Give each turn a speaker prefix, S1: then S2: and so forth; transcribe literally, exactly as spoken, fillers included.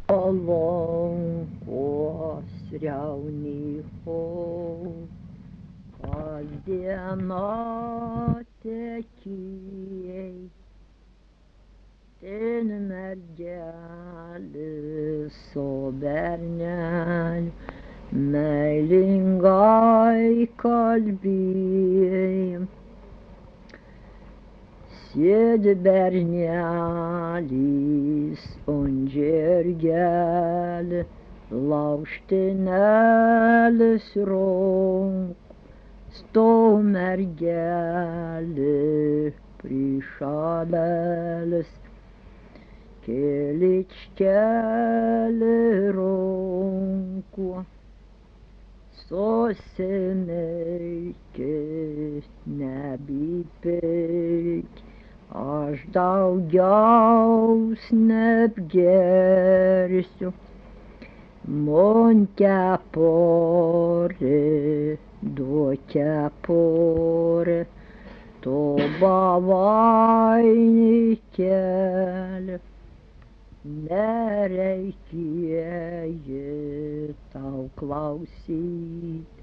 S1: Palankos riaunycho, kasdiena tekėjai, ten mergelis su berneliu meilingai kalbėjai. Sėdi bernelis ant žirgelio, laužtinėlis rankų, stos mergelė prišalėlis, keličkelį rankų, susimeikit nebipyk. Aš daugiaus neapgersiu, man kepurė, duok kepurę, to bavainikelio, nereikėjo tau klausyt.